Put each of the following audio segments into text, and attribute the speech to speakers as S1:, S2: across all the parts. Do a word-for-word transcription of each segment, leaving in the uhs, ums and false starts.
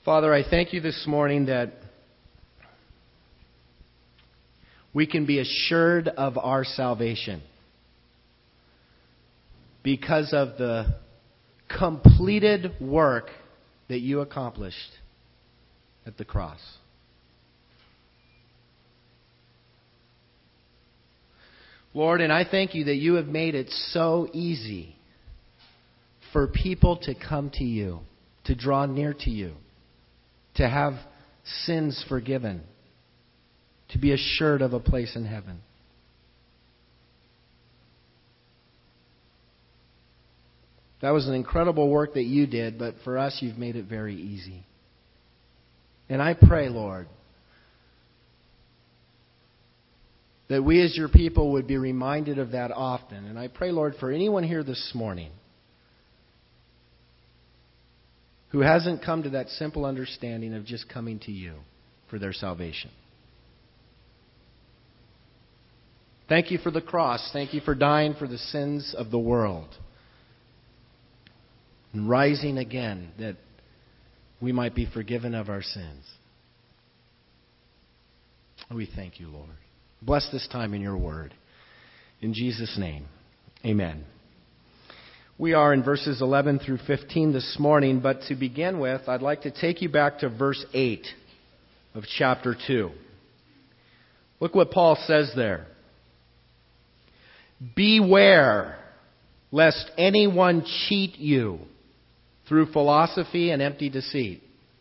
S1: Father, I thank you this morning that we can be assured of our salvation because of the completed work that you accomplished at the cross. Lord, and I thank you that you have made it so easy for people to come to you, to draw near to you, to have sins forgiven, to be assured of a place in heaven. That was an incredible work that you did, but for us, you've made it very easy. And I pray, Lord, that we as your people would be reminded of that often. And I pray, Lord, for anyone here this morning who hasn't come to that simple understanding of just coming to you for their salvation. Thank you for the cross. Thank you for dying for the sins of the world and rising again that we might be forgiven of our sins. We thank you, Lord. Bless this time in your word. In Jesus' name, amen. We are in verses eleven through fifteen this morning, but to begin with, I'd like to take you back to verse eight of chapter two. Look what Paul says there. Beware lest anyone cheat you through philosophy and empty deceit.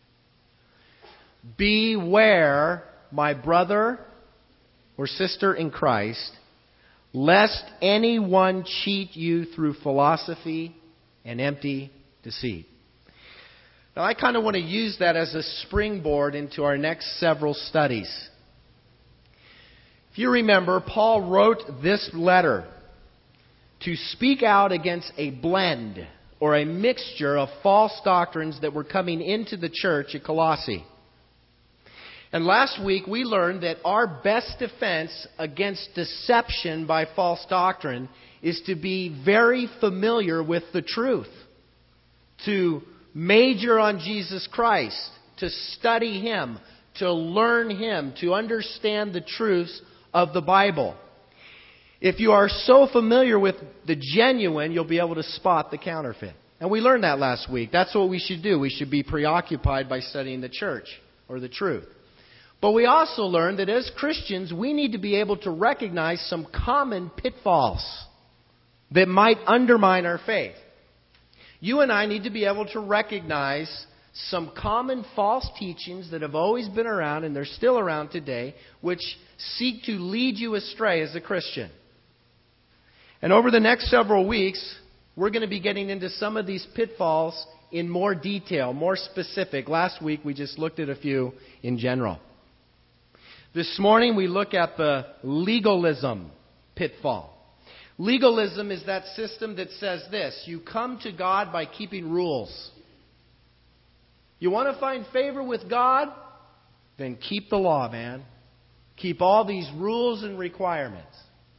S1: Beware, my brother or sister in Christ, lest anyone cheat you through philosophy and empty deceit. Now, I kind of want to use that as a springboard into our next several studies. If you remember, Paul wrote this letter to speak out against a blend or a mixture of false doctrines that were coming into the church at Colossae. And last week we learned that our best defense against deception by false doctrine is to be very familiar with the truth, to major on Jesus Christ, to study Him, to learn Him, to understand the truths of the Bible. If you are so familiar with the genuine, you'll be able to spot the counterfeit. And we learned that last week. That's what we should do. We should be preoccupied by studying the church or the truth. But we also learned that as Christians, we need to be able to recognize some common pitfalls that might undermine our faith. You and I need to be able to recognize some common false teachings that have always been around, and they're still around today, which seek to lead you astray as a Christian. And over the next several weeks, we're going to be getting into some of these pitfalls in more detail, more specific. Last week, we just looked at a few in general. This morning we look at the legalism pitfall. Legalism is that system that says this: you come to God by keeping rules. You want to find favor with God? Then keep the law, man. Keep all these rules and requirements.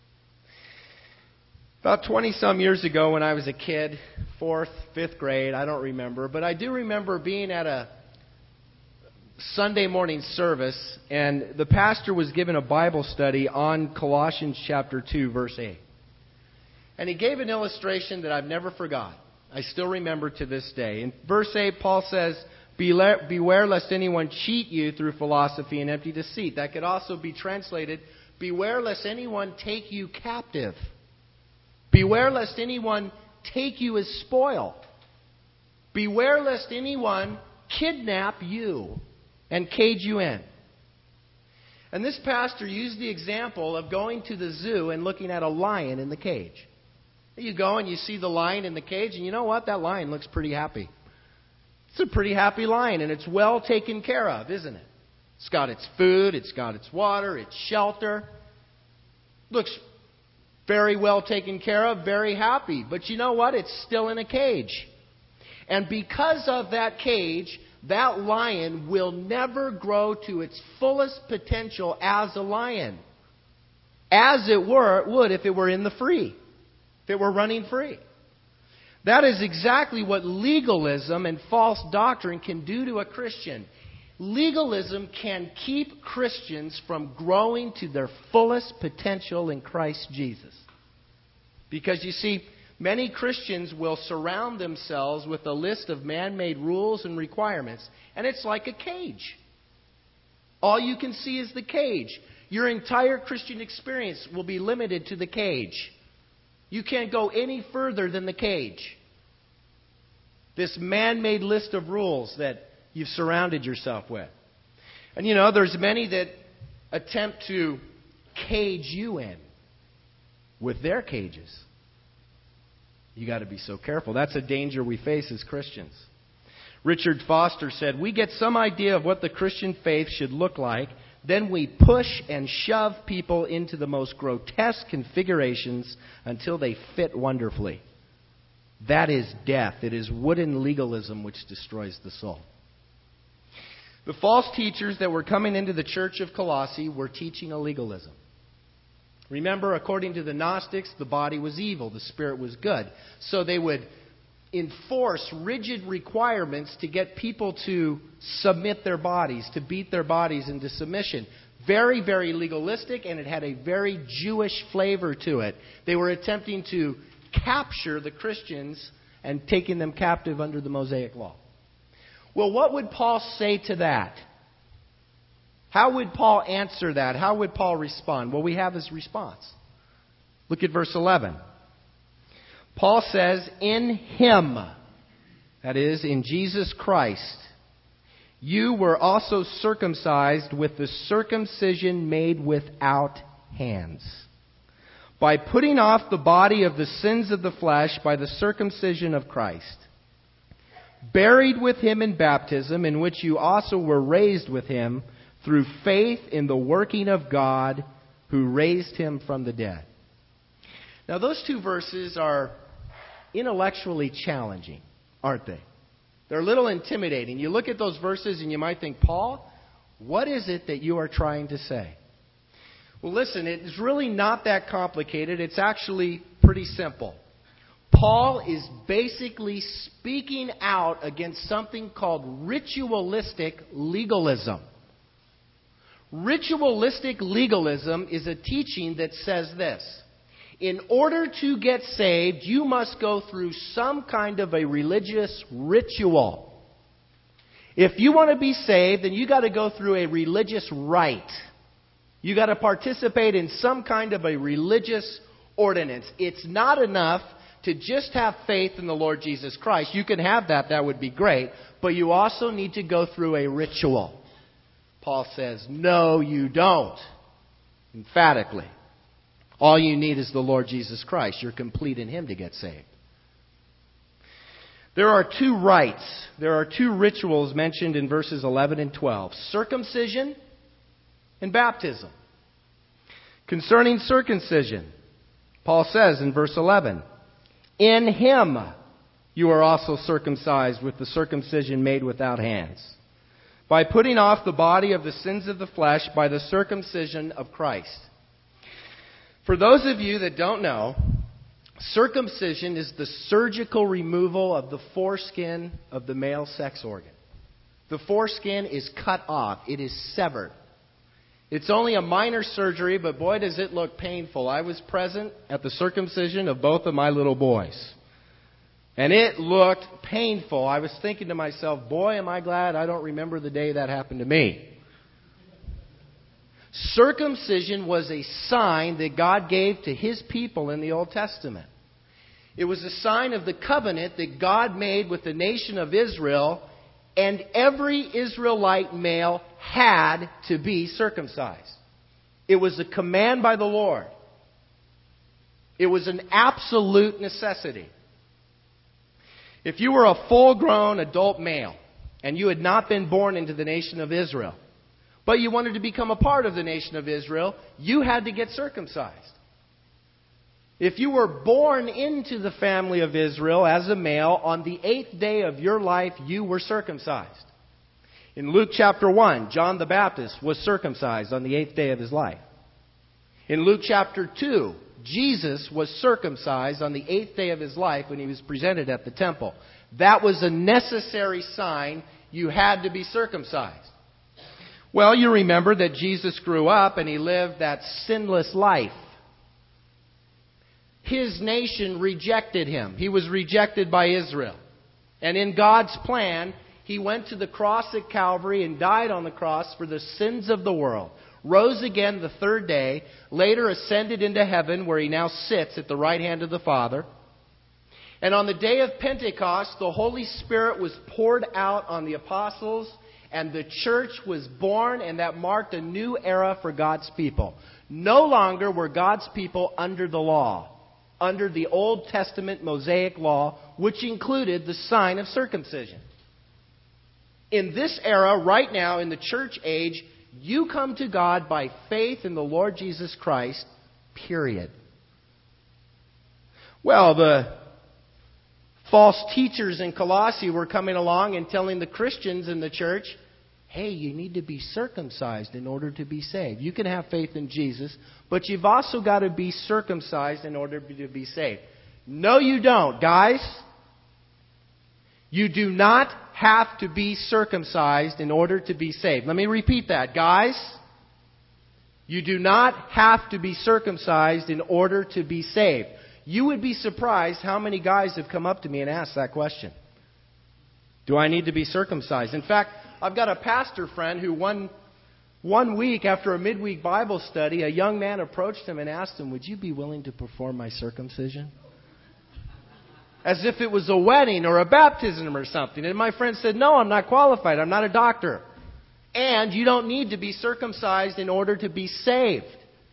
S1: About twenty-some years ago when I was a kid, fourth, fifth grade, I don't remember, but I do remember being at a Sunday morning service, and the pastor was giving a Bible study on Colossians chapter two, verse eight. And he gave an illustration that I've never forgot. I still remember to this day. In verse eight, Paul says, beware lest anyone cheat you through philosophy and empty deceit. That could also be translated, beware lest anyone take you captive. Beware lest anyone take you as spoil. Beware lest anyone kidnap you and cage you in. And this pastor used the example of going to the zoo and looking at a lion in the cage. You go and you see the lion in the cage, and you know what? That lion looks pretty happy. It's a pretty happy lion, and it's well taken care of, isn't it? It's got its food, it's got its water, its shelter. Looks very well taken care of, very happy. But you know what? It's still in a cage. And because of that cage, that lion will never grow to its fullest potential as a lion. As it were, it would if it were in the free. If it were running free. That is exactly what legalism and false doctrine can do to a Christian. Legalism can keep Christians from growing to their fullest potential in Christ Jesus. Because you see, many Christians will surround themselves with a list of man-made rules and requirements, and it's like a cage. All you can see is the cage. Your entire Christian experience will be limited to the cage. You can't go any further than the cage. This man-made list of rules that you've surrounded yourself with. And you know, there's many that attempt to cage you in with their cages. You got to be so careful. That's a danger we face as Christians. Richard Foster said, "We get some idea of what the Christian faith should look like. Then we push and shove people into the most grotesque configurations until they fit wonderfully. That is death. It is wooden legalism which destroys the soul." The false teachers that were coming into the church of Colossae were teaching a legalism. Remember, according to the Gnostics, the body was evil, the spirit was good. So they would enforce rigid requirements to get people to submit their bodies, to beat their bodies into submission. Very, very legalistic, and it had a very Jewish flavor to it. They were attempting to capture the Christians and taking them captive under the Mosaic law. Well, what would Paul say to that? How would Paul answer that? How would Paul respond? Well, we have his response. Look at verse eleven. Paul says, "In Him," that is, in Jesus Christ, "you were also circumcised with the circumcision made without hands, by putting off the body of the sins of the flesh by the circumcision of Christ, buried with Him in baptism, in which you also were raised with Him through faith in the working of God who raised Him from the dead." Now, those two verses are intellectually challenging, aren't they? They're a little intimidating. You look at those verses and you might think, "Paul, what is it that you are trying to say?" Well, listen, it's really not that complicated. It's actually pretty simple. Paul is basically speaking out against something called ritualistic legalism. Ritualistic legalism is a teaching that says this: in order to get saved, you must go through some kind of a religious ritual. If you want to be saved, then you got to go through a religious rite. You got to participate in some kind of a religious ordinance. It's not enough to just have faith in the Lord Jesus Christ. You can have that, that would be great, but you also need to go through a ritual. Paul says, no, you don't. Emphatically. All you need is the Lord Jesus Christ. You're complete in Him to get saved. There are two rites. There are two rituals mentioned in verses eleven and twelve. Circumcision and baptism. Concerning circumcision, Paul says in verse eleven, "In Him you are also circumcised with the circumcision made without hands, by putting off the body of the sins of the flesh by the circumcision of Christ." For those of you that don't know, circumcision is the surgical removal of the foreskin of the male sex organ. The foreskin is cut off. It is severed. It's only a minor surgery, but boy, does it look painful. I was present at the circumcision of both of my little boys. And it looked painful. I was thinking to myself, boy, am I glad I don't remember the day that happened to me. Circumcision was a sign that God gave to His people in the Old Testament. It was a sign of the covenant that God made with the nation of Israel, and every Israelite male had to be circumcised. It was a command by the Lord. It was an absolute necessity. If you were a full-grown adult male and you had not been born into the nation of Israel, but you wanted to become a part of the nation of Israel, you had to get circumcised. If you were born into the family of Israel as a male, on the eighth day of your life, you were circumcised. In Luke chapter one, John the Baptist was circumcised on the eighth day of his life. In Luke chapter two, Jesus was circumcised on the eighth day of his life when he was presented at the temple. That was a necessary sign. You had to be circumcised. Well, you remember that Jesus grew up and he lived that sinless life. His nation rejected him. He was rejected by Israel. And in God's plan, he went to the cross at Calvary and died on the cross for the sins of the world. Rose again the third day, later ascended into heaven where he now sits at the right hand of the Father. And on the day of Pentecost, the Holy Spirit was poured out on the apostles and the church was born, and that marked a new era for God's people. No longer were God's people under the law, under the Old Testament Mosaic law, which included the sign of circumcision. In this era, right now, in the church age, you come to God by faith in the Lord Jesus Christ, period. Well, the false teachers in Colossae were coming along and telling the Christians in the church, hey, you need to be circumcised in order to be saved. You can have faith in Jesus, but you've also got to be circumcised in order to be saved. No, you don't, guys. You do not have to be circumcised in order to be saved. Let me repeat that, guys. You do not have to be circumcised in order to be saved. You would be surprised how many guys have come up to me and asked that question. Do I need to be circumcised? In fact, I've got a pastor friend who one, one week after a midweek Bible study, a young man approached him and asked him, would you be willing to perform my circumcision? As if it was a wedding or a baptism or something. And my friend said, no, I'm not qualified. I'm not a doctor. And you don't need to be circumcised in order to be saved.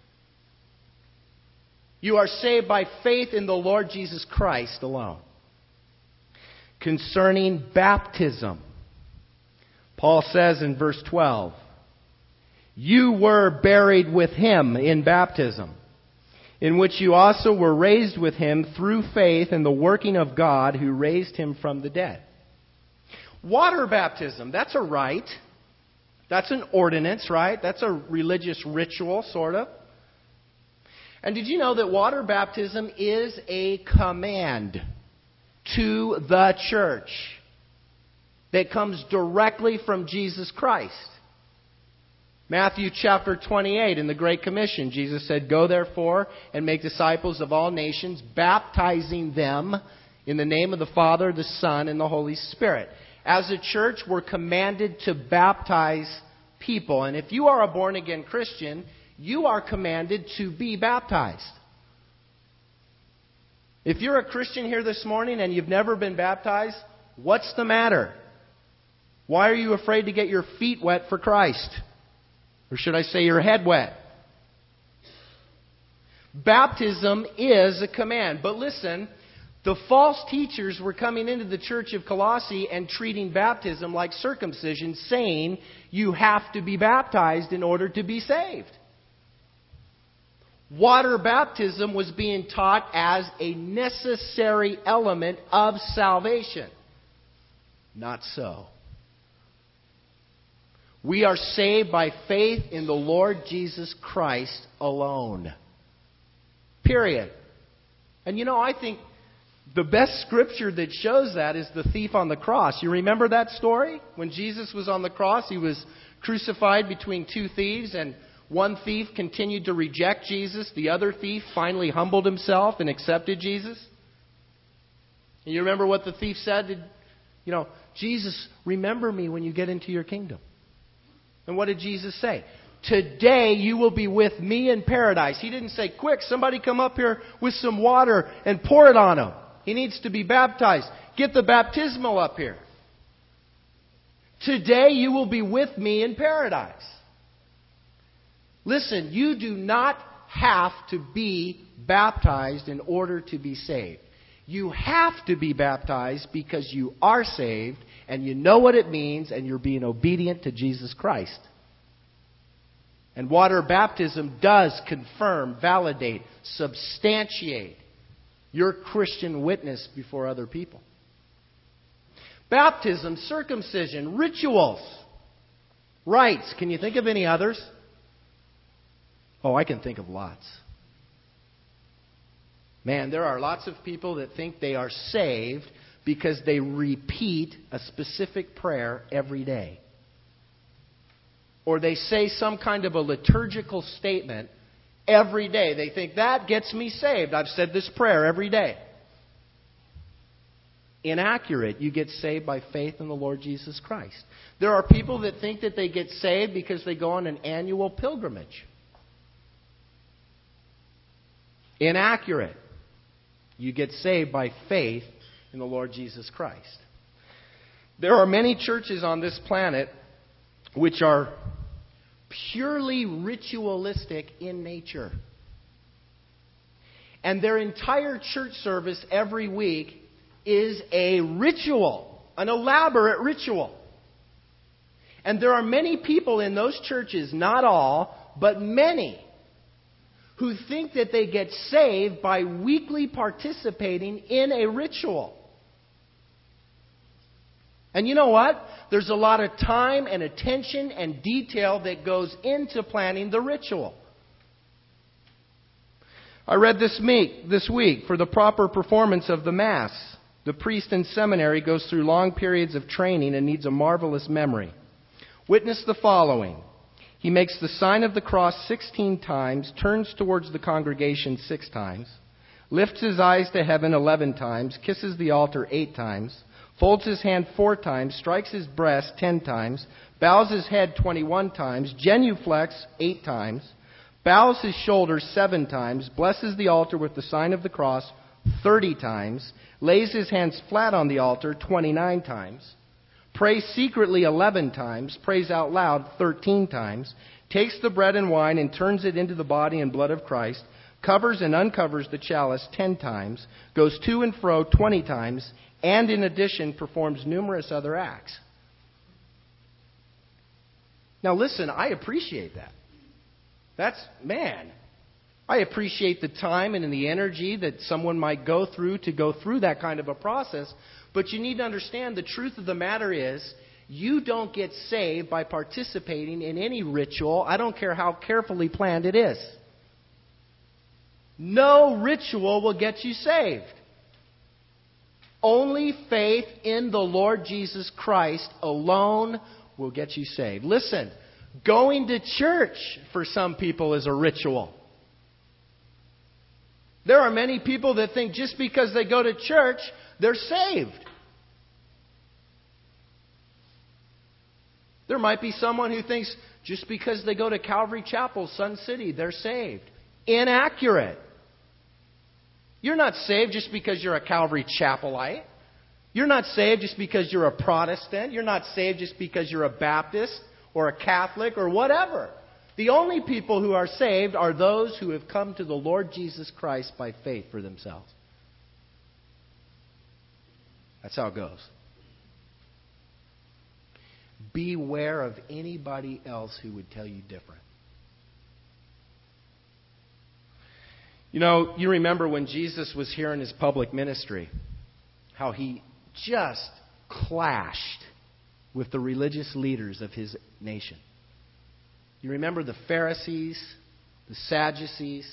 S1: You are saved by faith in the Lord Jesus Christ alone. Concerning baptism, Paul says in verse twelve, you were buried with him in baptism, in which you also were raised with him through faith in the working of God who raised him from the dead. Water baptism, that's a rite. That's an ordinance, right? That's a religious ritual, sort of. And did you know that water baptism is a command to the church that comes directly from Jesus Christ? Matthew chapter twenty-eight in the Great Commission, Jesus said, go therefore and make disciples of all nations, baptizing them in the name of the Father, the Son, and the Holy Spirit. As a church, we're commanded to baptize people. And if you are a born-again Christian, you are commanded to be baptized. If you're a Christian here this morning and you've never been baptized, what's the matter? Why are you afraid to get your feet wet for Christ? Or should I say your head wet? Baptism is a command. But listen, the false teachers were coming into the church of Colossae and treating baptism like circumcision, saying you have to be baptized in order to be saved. Water baptism was being taught as a necessary element of salvation. Not so. We are saved by faith in the Lord Jesus Christ alone. Period. And you know, I think the best scripture that shows that is the thief on the cross. You remember that story? When Jesus was on the cross, he was crucified between two thieves, and one thief continued to reject Jesus. The other thief finally humbled himself and accepted Jesus. And you remember what the thief said? You know, Jesus, remember me when you get into your kingdom. And what did Jesus say? Today you will be with me in paradise. He didn't say, quick, somebody come up here with some water and pour it on him. He needs to be baptized. Get the baptismal up here. Today you will be with me in paradise. Listen, you do not have to be baptized in order to be saved. You have to be baptized because you are saved and you know what it means and you're being obedient to Jesus Christ. And water baptism does confirm, validate, substantiate your Christian witness before other people. Baptism, circumcision, rituals, rites. Can you think of any others? Oh, I can think of lots. Man, there are lots of people that think they are saved because they repeat a specific prayer every day. Or they say some kind of a liturgical statement every day. They think, that gets me saved. I've said this prayer every day. Inaccurate. You get saved by faith in the Lord Jesus Christ. There are people that think that they get saved because they go on an annual pilgrimage. Inaccurate. You get saved by faith in the Lord Jesus Christ. There are many churches on this planet which are purely ritualistic in nature. And their entire church service every week is a ritual, an elaborate ritual. And there are many people in those churches, not all, but many, who think that they get saved by weekly participating in a ritual. And you know what? There's a lot of time and attention and detail that goes into planning the ritual. I read this week, this week, for the proper performance of the Mass, the priest in seminary goes through long periods of training and needs a marvelous memory. Witness the following. He makes the sign of the cross sixteen times, turns towards the congregation six times, lifts his eyes to heaven eleven times, kisses the altar eight times, folds his hand four times, strikes his breast ten times, bows his head twenty-one times, genuflects eight times, bows his shoulders seven times, blesses the altar with the sign of the cross thirty times, lays his hands flat on the altar twenty-nine times, prays secretly eleven times, prays out loud thirteen times, takes the bread and wine and turns it into the body and blood of Christ, covers and uncovers the chalice ten times, goes to and fro twenty times, and in addition performs numerous other acts. Now listen, I appreciate that. That's, man, I appreciate the time and the energy that someone might go through to go through that kind of a process. But you need to understand the truth of the matter is, you don't get saved by participating in any ritual. I don't care how carefully planned it is. No ritual will get you saved. Only faith in the Lord Jesus Christ alone will get you saved. Listen, going to church for some people is a ritual. There are many people that think just because they go to church, they're saved. There might be someone who thinks just because they go to Calvary Chapel, Sun City, they're saved. Inaccurate. You're not saved just because you're a Calvary Chapelite. You're not saved just because you're a Protestant. You're not saved just because you're a Baptist or a Catholic or whatever. The only people who are saved are those who have come to the Lord Jesus Christ by faith for themselves. That's how it goes. Beware of anybody else who would tell you different. You know, you remember when Jesus was here in his public ministry, how he just clashed with the religious leaders of his nation. You remember the Pharisees, the Sadducees.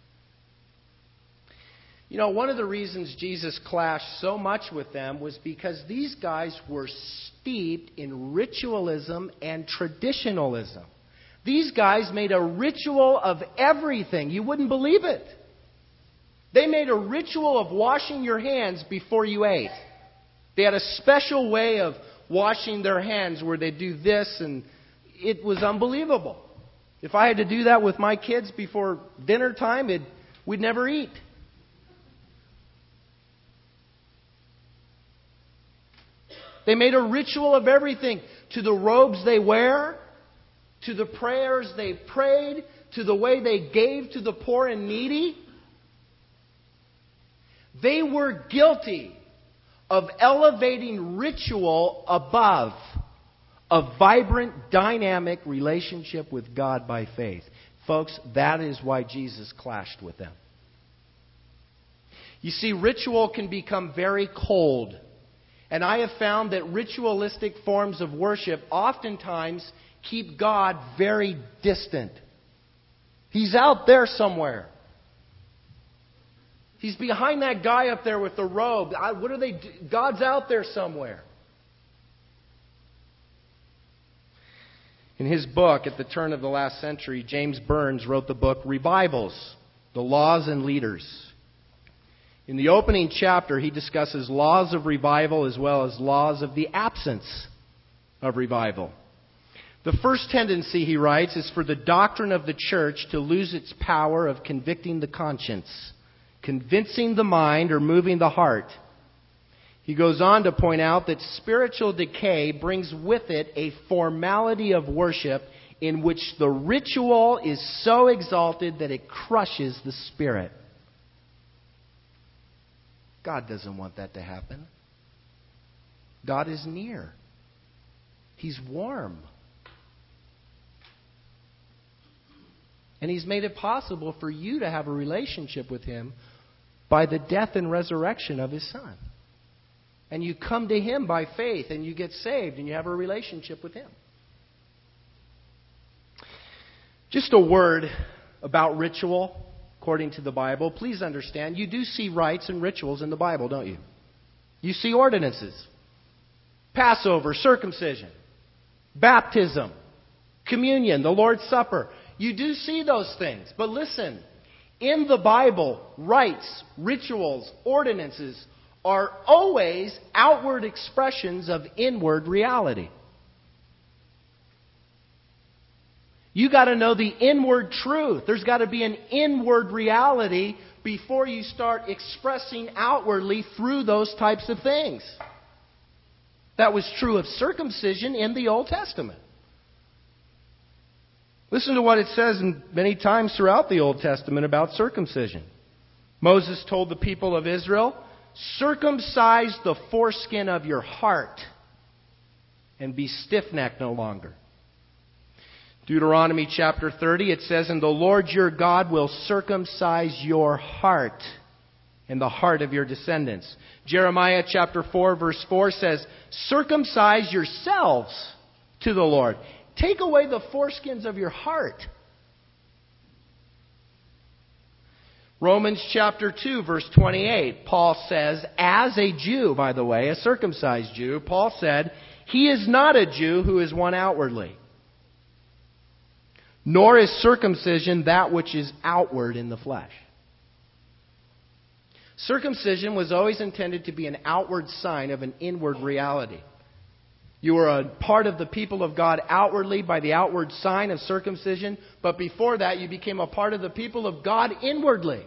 S1: You know, one of the reasons Jesus clashed so much with them was because these guys were steeped in ritualism and traditionalism. These guys made a ritual of everything. You wouldn't believe it. They made a ritual of washing your hands before you ate. They had a special way of washing their hands where they do this, and it was unbelievable. If I had to do that with my kids before dinner time, it, we'd never eat. They made a ritual of everything, to the robes they wear, to the prayers they prayed, to the way they gave to the poor and needy. They were guilty of elevating ritual above a vibrant, dynamic relationship with God by faith. Folks, that is why Jesus clashed with them. You see, ritual can become very cold. And I have found that ritualistic forms of worship oftentimes keep God very distant. He's out there somewhere. He's behind that guy up there with the robe. I, what are they do? God's out there somewhere. In his book, at the turn of the last century, James Burns wrote the book Revivals, The Laws and Leaders. In the opening chapter, he discusses laws of revival as well as laws of the absence of revival. The first tendency, he writes, is for the doctrine of the church to lose its power of convicting the conscience, convincing the mind, or moving the heart. He goes on to point out that spiritual decay brings with it a formality of worship in which the ritual is so exalted that it crushes the spirit. God doesn't want that to happen. God is near. He's warm. And He's made it possible for you to have a relationship with Him by the death and resurrection of His Son. And you come to Him by faith and you get saved and you have a relationship with Him. Just a word about ritual according to the Bible. Please understand, you do see rites and rituals in the Bible, don't you? You see ordinances. Passover, circumcision, baptism, communion, the Lord's Supper. You do see those things. But listen, in the Bible, rites, rituals, ordinances are always outward expressions of inward reality. You got to know the inward truth. There's got to be an inward reality before you start expressing outwardly through those types of things. That was true of circumcision in the Old Testament. Listen to what it says many times throughout the Old Testament about circumcision. Moses told the people of Israel, "Circumcise the foreskin of your heart and be stiff-necked no longer." Deuteronomy chapter thirty, it says, "And the Lord your God will circumcise your heart and the heart of your descendants." Jeremiah chapter four, verse four says, "Circumcise yourselves to the Lord." Take away the foreskins of your heart. Romans chapter two, verse twenty-eight, Paul says, as a Jew, by the way, a circumcised Jew, Paul said, "He is not a Jew who is one outwardly, nor is circumcision that which is outward in the flesh." Circumcision was always intended to be an outward sign of an inward reality. You were a part of the people of God outwardly by the outward sign of circumcision, but before that you became a part of the people of God inwardly.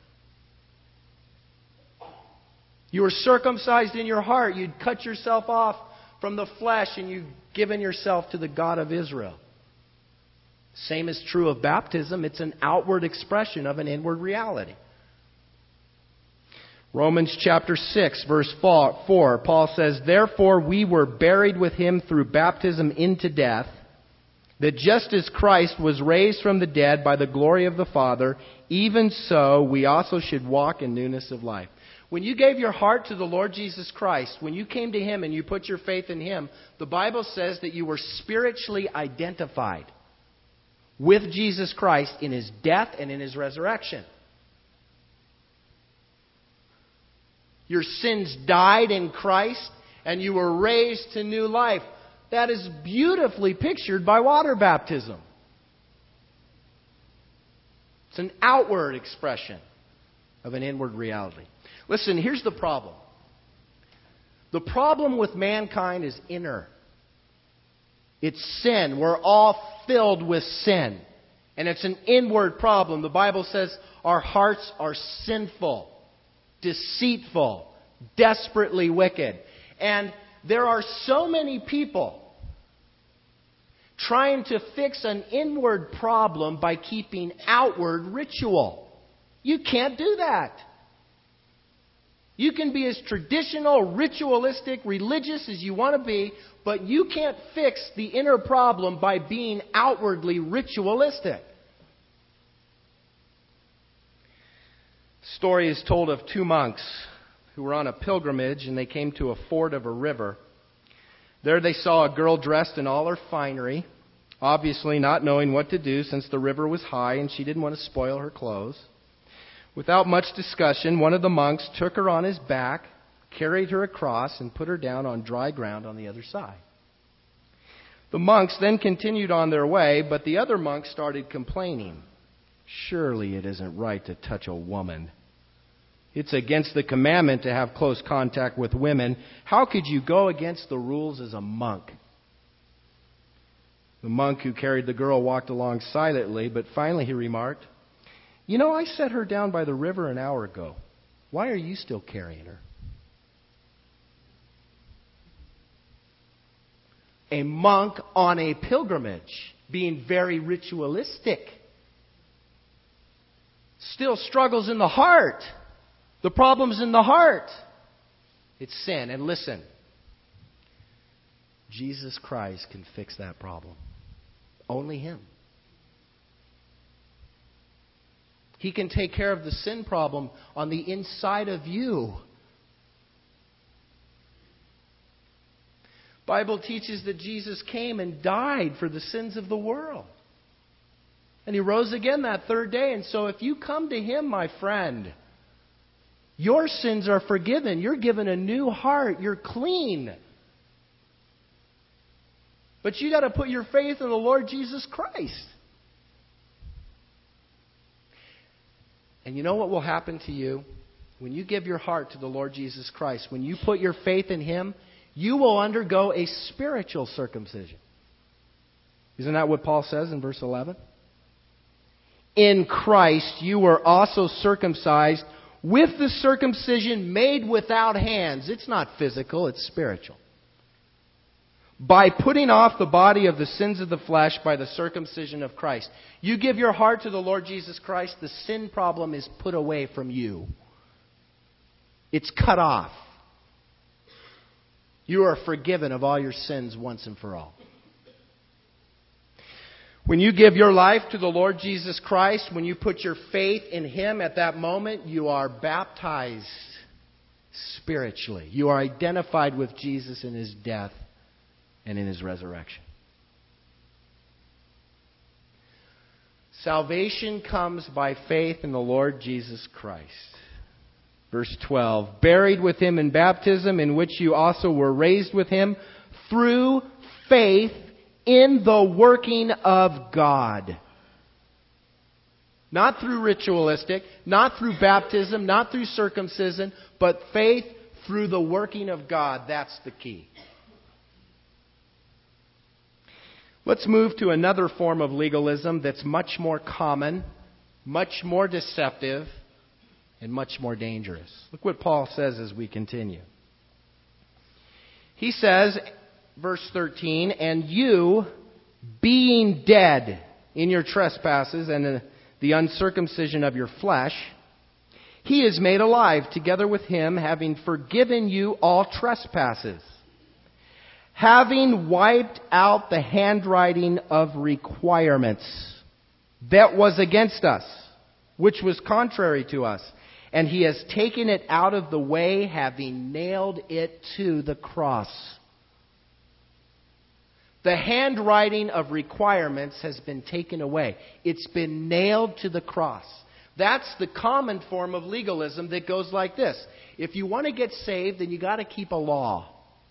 S1: You were circumcised in your heart. You'd cut yourself off from the flesh and you'd given yourself to the God of Israel. Same is true of baptism. It's an outward expression of an inward reality. Romans chapter six, verse four, Paul says, "Therefore we were buried with Him through baptism into death, that just as Christ was raised from the dead by the glory of the Father, even so we also should walk in newness of life." When you gave your heart to the Lord Jesus Christ, when you came to Him and you put your faith in Him, the Bible says that you were spiritually identified with Jesus Christ in His death and in His resurrection. Your sins died in Christ and you were raised to new life. That is beautifully pictured by water baptism. It's an outward expression of an inward reality. Listen, here's the problem. The problem with mankind is inner. It's sin. We're all filled with sin. And it's an inward problem. The Bible says our hearts are sinful, deceitful, desperately wicked. And there are so many people trying to fix an inward problem by keeping outward ritual. You can't do that. You can be as traditional, ritualistic, religious as you want to be, but you can't fix the inner problem by being outwardly ritualistic. Story is told of two monks who were on a pilgrimage and they came to a ford of a river. There they saw a girl dressed in all her finery, obviously not knowing what to do since the river was high and she didn't want to spoil her clothes. Without much discussion, one of the monks took her on his back, carried her across, and put her down on dry ground on the other side. The monks then continued on their way, but the other monks started complaining. Surely it isn't right to touch a woman. It's against the commandment to have close contact with women. How could you go against the rules as a monk? The monk who carried the girl walked along silently, but finally he remarked, "You know, I set her down by the river an hour ago. Why are you still carrying her?" A monk on a pilgrimage, being very ritualistic, still struggles in the heart. The problem's in the heart. It's sin. And listen, Jesus Christ can fix that problem. Only Him. He can take care of the sin problem on the inside of you. The Bible teaches that Jesus came and died for the sins of the world. And He rose again that third day. And so if you come to Him, my friend, your sins are forgiven. You're given a new heart. You're clean. But you got to put your faith in the Lord Jesus Christ. And you know what will happen to you? When you give your heart to the Lord Jesus Christ, when you put your faith in Him, you will undergo a spiritual circumcision. Isn't that what Paul says in verse eleven? In Christ you were also circumcised with the circumcision made without hands. It's not physical, it's spiritual. By putting off the body of the sins of the flesh by the circumcision of Christ. You give your heart to the Lord Jesus Christ, the sin problem is put away from you. It's cut off. You are forgiven of all your sins once and for all. When you give your life to the Lord Jesus Christ, when you put your faith in Him at that moment, you are baptized spiritually. You are identified with Jesus in His death and in His resurrection. Salvation comes by faith in the Lord Jesus Christ. Verse twelve, buried with Him in baptism, in which you also were raised with Him through faith in the working of God. Not through ritualistic, not through baptism, not through circumcision, but faith through the working of God. That's the key. Let's move to another form of legalism that's much more common, much more deceptive, and much more dangerous. Look what Paul says as we continue. He says, verse thirteen, and you, being dead in your trespasses and the uncircumcision of your flesh, He is made alive together with Him, having forgiven you all trespasses, having wiped out the handwriting of requirements that was against us, which was contrary to us. And He has taken it out of the way, having nailed it to the cross. The handwriting of requirements has been taken away. It's been nailed to the cross. That's the common form of legalism that goes like this. If you want to get saved, then you got to keep a law.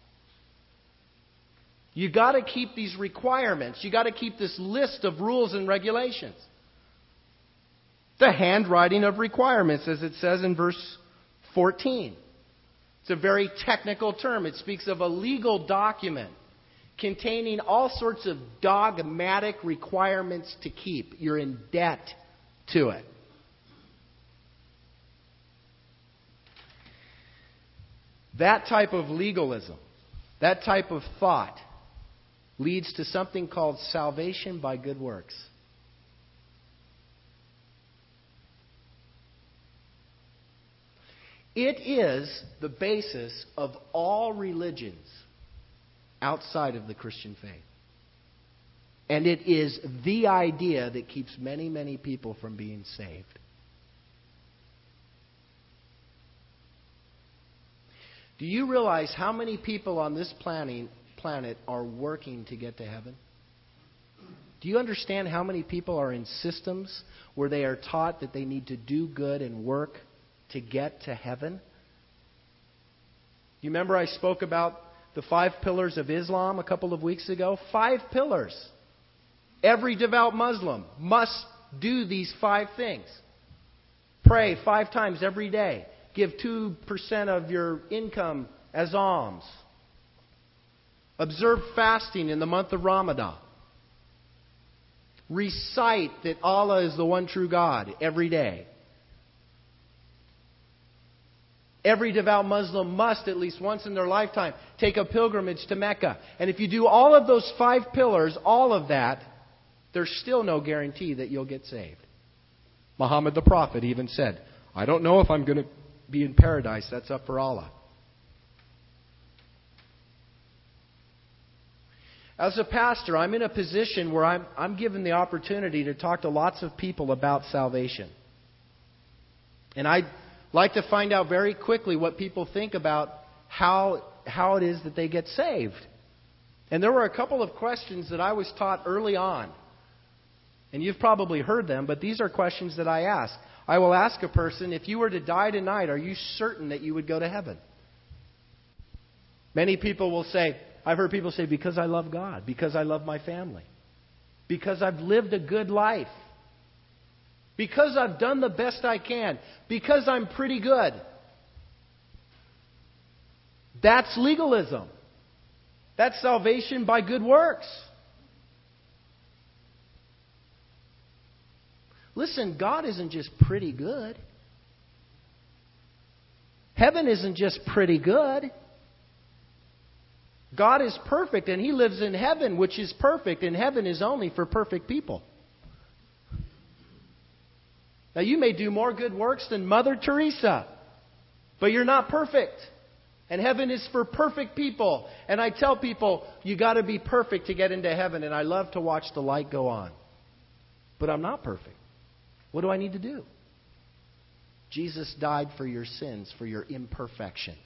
S1: You got to keep these requirements. You got to keep this list of rules and regulations. The handwriting of requirements, as it says in verse fourteen. It's a very technical term. It speaks of a legal document containing all sorts of dogmatic requirements to keep. You're in debt to it. That type of legalism, that type of thought, leads to something called salvation by good works. It is the basis of all religions outside of the Christian faith. And it is the idea that keeps many, many people from being saved. Do you realize how many people on this planet planet are working to get to heaven? Do you understand how many people are in systems where they are taught that they need to do good and work to get to heaven? You remember I spoke about the five pillars of Islam a couple of weeks ago? Five pillars. Every devout Muslim must do these five things. Pray five times every day. Give two percent of your income as alms. Observe fasting in the month of Ramadan. Recite that Allah is the one true God every day. Every devout Muslim must, at least once in their lifetime, take a pilgrimage to Mecca. And if you do all of those five pillars, all of that, there's still no guarantee that you'll get saved. Muhammad the Prophet even said, I don't know if I'm going to be in paradise. That's up for Allah. As a pastor, I'm in a position where I'm, I'm given the opportunity to talk to lots of people about salvation. And I'd like to find out very quickly what people think about how, how it is that they get saved. And there were a couple of questions that I was taught early on. And you've probably heard them, but these are questions that I ask. I will ask a person, if you were to die tonight, are you certain that you would go to heaven? Many people will say, I've heard people say, because I love God, because I love my family, because I've lived a good life, because I've done the best I can, because I'm pretty good. That's legalism. That's salvation by good works. Listen, God isn't just pretty good. Heaven isn't just pretty good. God is perfect, and He lives in heaven, which is perfect, and heaven is only for perfect people. Now, you may do more good works than Mother Teresa, but you're not perfect. And heaven is for perfect people. And I tell people, you got to be perfect to get into heaven, and I love to watch the light go on. But I'm not perfect. What do I need to do? Jesus died for your sins, for your imperfections.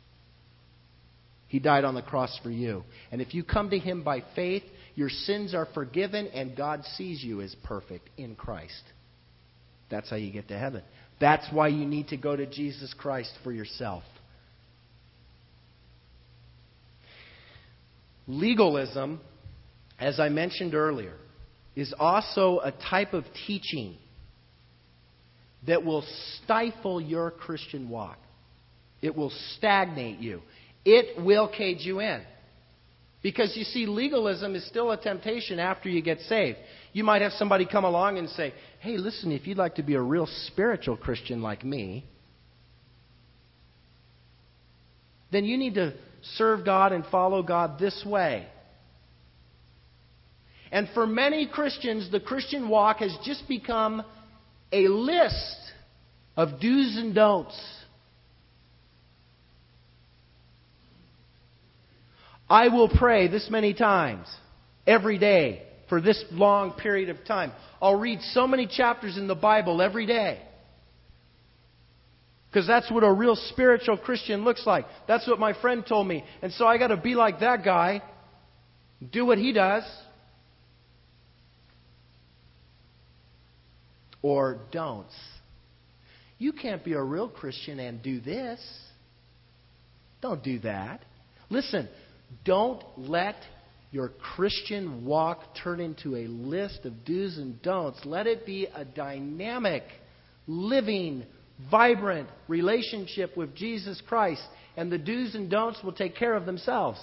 S1: He died on the cross for you. And if you come to Him by faith, your sins are forgiven and God sees you as perfect in Christ. That's how you get to heaven. That's why you need to go to Jesus Christ for yourself. Legalism, as I mentioned earlier, is also a type of teaching that will stifle your Christian walk. It will stagnate you. It will cage you in. Because you see, legalism is still a temptation after you get saved. You might have somebody come along and say, hey, listen, if you'd like to be a real spiritual Christian like me, then you need to serve God and follow God this way. And for many Christians, the Christian walk has just become a list of do's and don'ts. I will pray this many times every day for this long period of time. I'll read so many chapters in the Bible every day. Because that's what a real spiritual Christian looks like. That's what my friend told me. And so I got to be like that guy. Do what he does. Or don'ts. You can't be a real Christian and do this. Don't do that. Listen, don't let your Christian walk turn into a list of do's and don'ts. Let it be a dynamic, living, vibrant relationship with Jesus Christ. And the do's and don'ts will take care of themselves.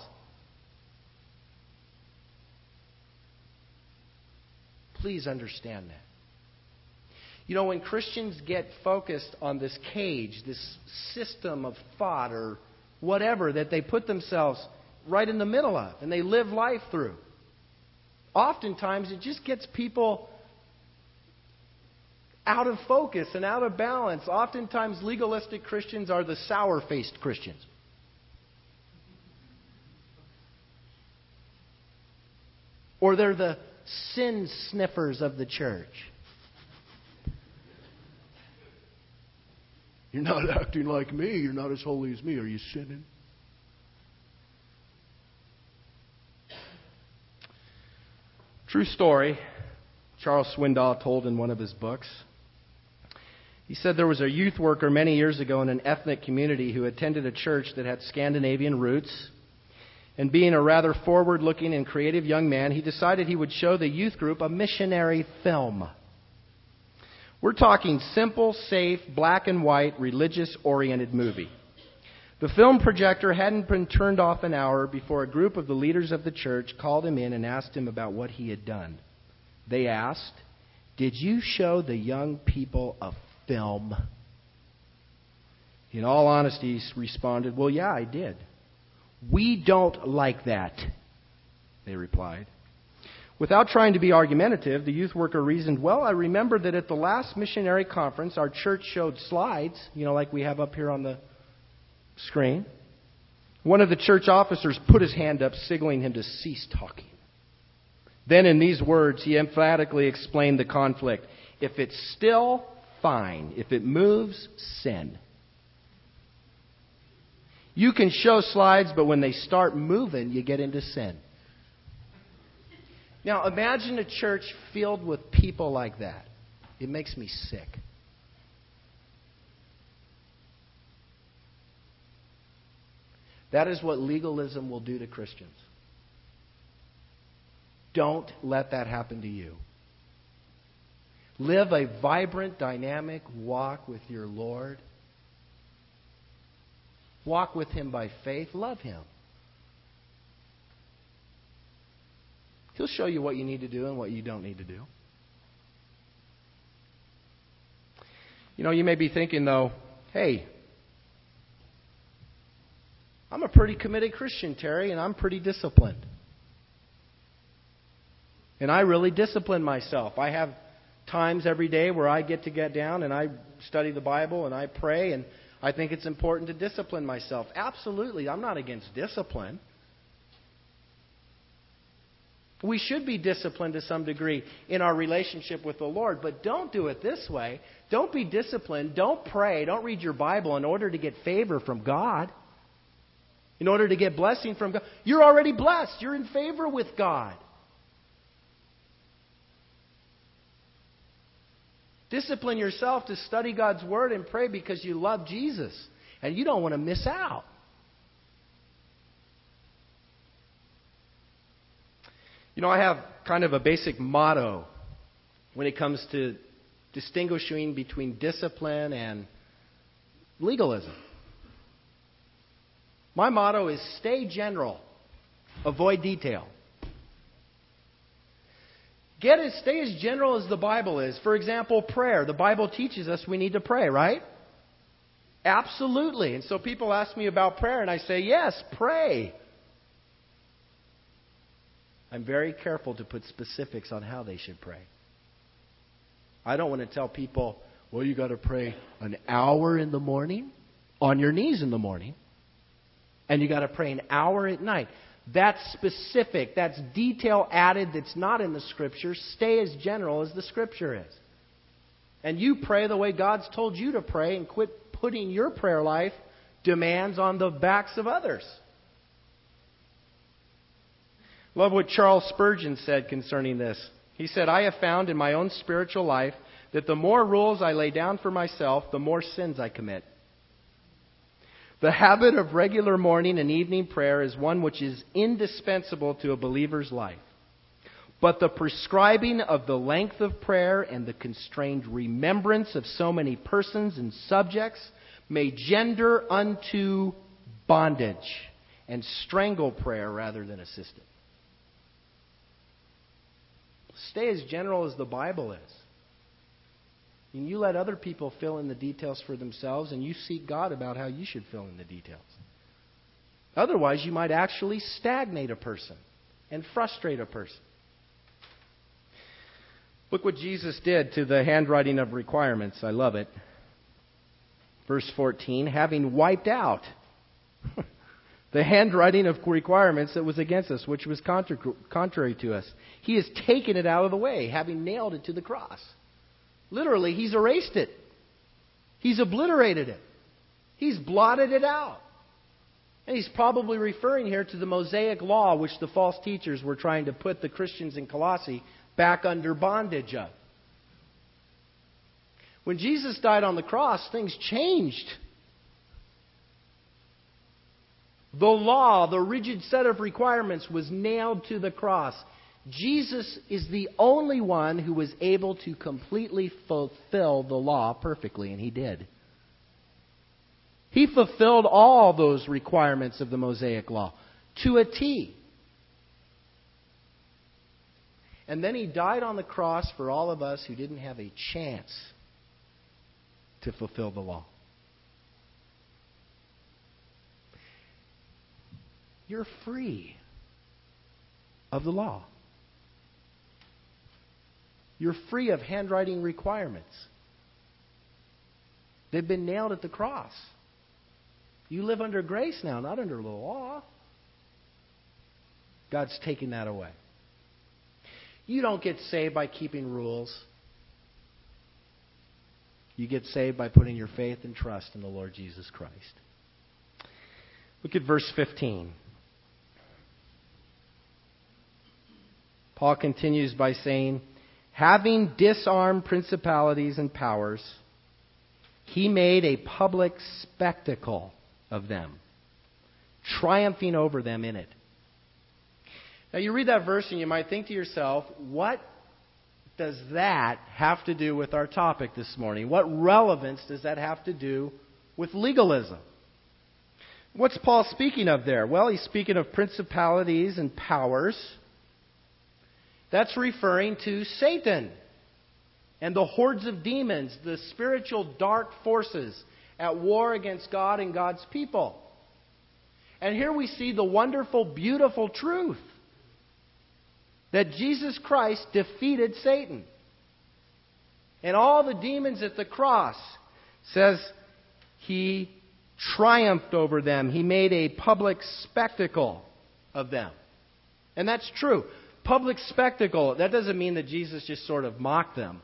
S1: Please understand that. You know, when Christians get focused on this cage, this system of thought or whatever that they put themselves right in the middle of and they live life through, oftentimes it just gets people out of focus and out of balance. Oftentimes legalistic Christians are the sour-faced Christians. Or they're the sin sniffers of the church. You're not acting like me. You're not as holy as me. Are you sinning? True story, Charles Swindoll told in one of his books. He said there was a youth worker many years ago in an ethnic community who attended a church that had Scandinavian roots. And being a rather forward-looking and creative young man, he decided he would show the youth group a missionary film. We're talking simple, safe, black and white, religious-oriented movie. The film projector hadn't been turned off an hour before a group of the leaders of the church called him in and asked him about what he had done. They asked, "Did you show the young people a film?" In all honesty, he responded, "Well, yeah, I did." "We don't like that," they replied. Without trying to be argumentative, the youth worker reasoned, "Well, I remember that at the last missionary conference, our church showed slides, you know, like we have up here on the screen. One of the church officers put his hand up, signaling him to cease talking. Then in these words, he emphatically explained the conflict. If it's still, fine. If it moves, sin. You can show slides, but when they start moving, you get into sin." Now, imagine a church filled with people like that. It makes me sick. That is what legalism will do to Christians. Don't let that happen to you. Live a vibrant, dynamic walk with your Lord. Walk with Him by faith. Love Him. He'll show you what you need to do and what you don't need to do. You know, you may be thinking, though, hey, I'm a pretty committed Christian, Terry, and I'm pretty disciplined. And I really discipline myself. I have times every day where I get to get down and I study the Bible and I pray, and I think it's important to discipline myself. Absolutely, I'm not against discipline. We should be disciplined to some degree in our relationship with the Lord, but don't do it this way. Don't be disciplined. Don't pray. Don't read your Bible in order to get favor from God. In order to get blessing from God. You're already blessed. You're in favor with God. Discipline yourself to study God's Word and pray because you love Jesus. And you don't want to miss out. You know, I have kind of a basic motto when it comes to distinguishing between discipline and legalism. My motto is stay general, avoid detail. Get as, stay as general as the Bible is. For example, prayer. The Bible teaches us we need to pray, right? Absolutely. And so people ask me about prayer, and I say, yes, pray. I'm very careful to put specifics on how they should pray. I don't want to tell people, well, you got to pray an hour in the morning, on your knees in the morning, and you got to pray an hour at night. That's specific. That's detail added that's not in the Scripture. Stay as general as the Scripture is. And you pray the way God's told you to pray and quit putting your prayer life demands on the backs of others. Love what Charles Spurgeon said concerning this. He said, I have found in my own spiritual life that the more rules I lay down for myself, the more sins I commit. The habit of regular morning and evening prayer is one which is indispensable to a believer's life. But the prescribing of the length of prayer and the constrained remembrance of so many persons and subjects may gender unto bondage and strangle prayer rather than assist it. Stay as general as the Bible is. And you let other people fill in the details for themselves, and you seek God about how you should fill in the details. Otherwise, you might actually stagnate a person and frustrate a person. Look what Jesus did to the handwriting of requirements. I love it. Verse fourteen, having wiped out the handwriting of requirements that was against us, which was contrary to us. He has taken it out of the way, having nailed it to the cross. Literally, He's erased it. He's obliterated it. He's blotted it out. And he's probably referring here to the Mosaic law, which the false teachers were trying to put the Christians in Colossae back under bondage of. When Jesus died on the cross, things changed. The law, the rigid set of requirements, was nailed to the cross. Jesus is the only one who was able to completely fulfill the law perfectly, and he did. He fulfilled all those requirements of the Mosaic law to a T. And then he died on the cross for all of us who didn't have a chance to fulfill the law. You're free of the law. You're free of handwriting requirements. They've been nailed at the cross. You live under grace now, not under the law. God's taking that away. You don't get saved by keeping rules. You get saved by putting your faith and trust in the Lord Jesus Christ. Look at verse fifteen. Paul continues by saying, having disarmed principalities and powers, he made a public spectacle of them, triumphing over them in it. Now you read that verse and you might think to yourself, what does that have to do with our topic this morning? What relevance does that have to do with legalism? What's Paul speaking of there? Well, he's speaking of principalities and powers. That's referring to Satan and the hordes of demons, the spiritual dark forces at war against God and God's people. And here we see the wonderful, beautiful truth that Jesus Christ defeated Satan. And all the demons at the cross, says he triumphed over them. He made a public spectacle of them. And that's true. Public spectacle, that doesn't mean that Jesus just sort of mocked them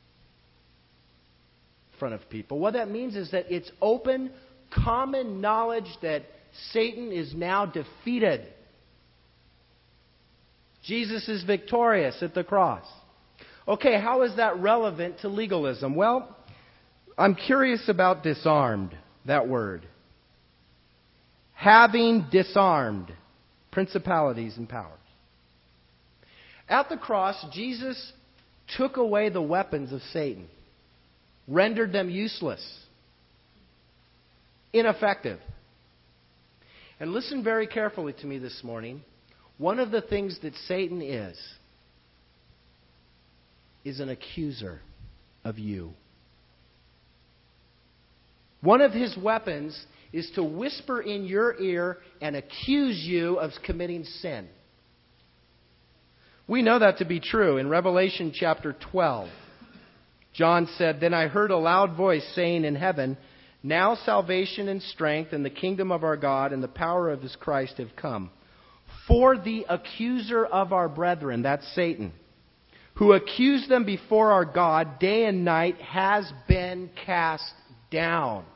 S1: in front of people. What that means is that it's open, common knowledge that Satan is now defeated. Jesus is victorious at the cross. Okay, how is that relevant to legalism? Well, I'm curious about disarmed, that word. Having disarmed principalities and powers. At the cross, Jesus took away the weapons of Satan, rendered them useless, ineffective. And listen very carefully to me this morning. One of the things that Satan is, is an accuser of you. One of his weapons is to whisper in your ear and accuse you of committing sin. We know that to be true. In Revelation chapter twelve, John said, "Then I heard a loud voice saying in heaven, 'Now salvation and strength and the kingdom of our God and the power of his Christ have come. For the accuser of our brethren,'" that's Satan, "'who accused them before our God day and night has been cast down.'"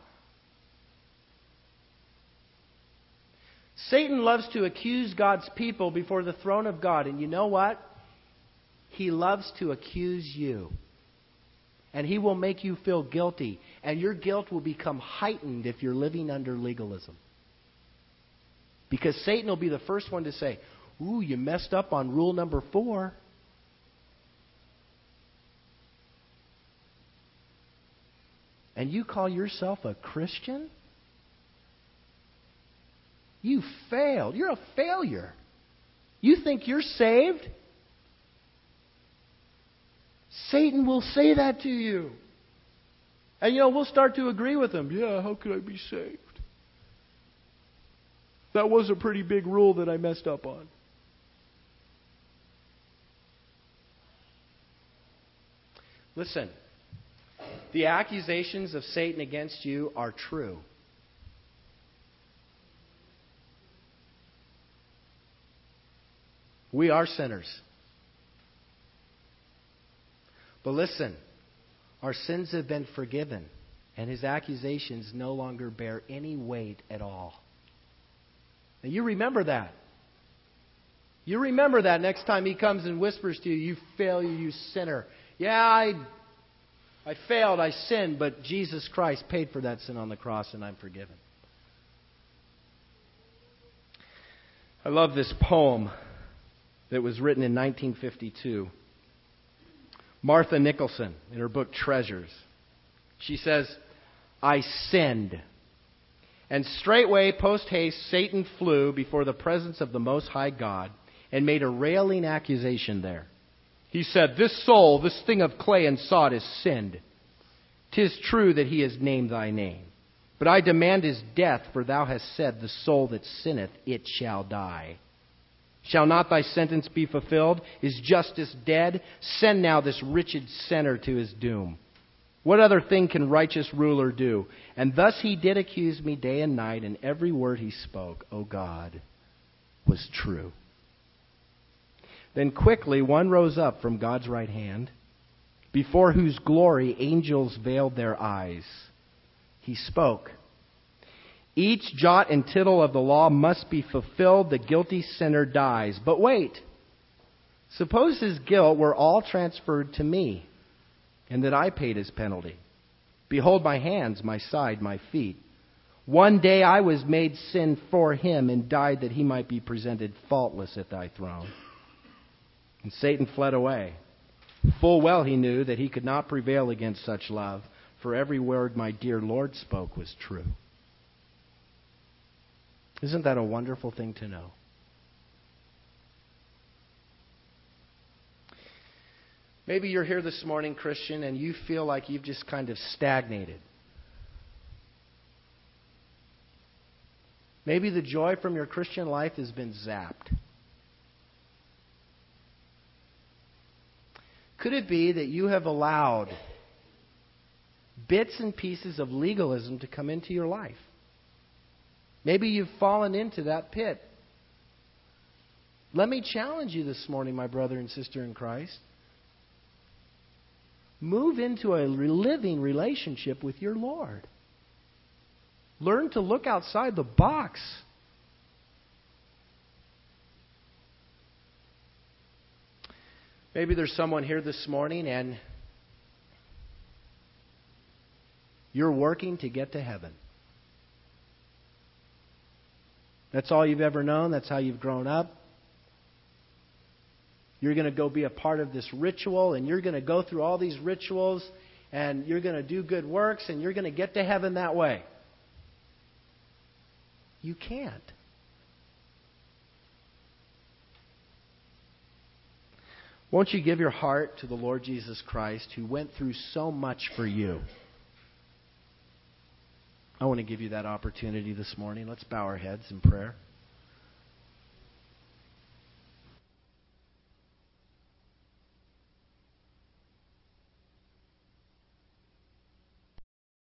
S1: Satan loves to accuse God's people before the throne of God. And you know what? He loves to accuse you. And he will make you feel guilty. And your guilt will become heightened if you're living under legalism. Because Satan will be the first one to say, "Ooh, you messed up on rule number four." And you call yourself a Christian? You failed. You're a failure. You think you're saved? Satan will say that to you. And you know, we'll start to agree with him. Yeah, how could I be saved? That was a pretty big rule that I messed up on. Listen, the accusations of Satan against you are true. We are sinners. But listen, our sins have been forgiven, and his accusations no longer bear any weight at all. And you remember that. You remember that next time He comes and whispers to you, you failure, you sinner. Yeah, I, I failed, I sinned, but Jesus Christ paid for that sin on the cross and I'm forgiven. I love this poem that was written in nineteen fifty-two. Martha Nicholson, in her book Treasures, she says, I sinned. And straightway, post haste, Satan flew before the presence of the Most High God and made a railing accusation there. He said, this soul, this thing of clay and sod, is sinned. 'Tis true that he has named thy name. But I demand his death, for thou hast said, the soul that sinneth, it shall die. Shall not thy sentence be fulfilled? Is justice dead? Send now this wretched sinner to his doom. What other thing can righteous ruler do? And thus he did accuse me day and night, and every word he spoke, O God, was true. Then quickly one rose up from God's right hand, before whose glory angels veiled their eyes. He spoke. Each jot and tittle of the law must be fulfilled. The guilty sinner dies. But wait. Suppose his guilt were all transferred to me, and that I paid his penalty. Behold my hands, my side, my feet. One day I was made sin for him and died that he might be presented faultless at thy throne. And Satan fled away. Full well he knew that he could not prevail against such love, for every word my dear Lord spoke was true. Isn't that a wonderful thing to know? Maybe you're here this morning, Christian, and you feel like you've just kind of stagnated. Maybe the joy from your Christian life has been zapped. Could it be that you have allowed bits and pieces of legalism to come into your life? Maybe you've fallen into that pit. Let me challenge you this morning, my brother and sister in Christ. Move into a living relationship with your Lord. Learn to look outside the box. Maybe there's someone here this morning and you're working to get to heaven. That's all you've ever known. That's how you've grown up. You're going to go be a part of this ritual, and you're going to go through all these rituals, and you're going to do good works, and you're going to get to heaven that way. You can't. Won't you give your heart to the Lord Jesus Christ, who went through so much for you? I want to give you that opportunity this morning. Let's bow our heads in prayer.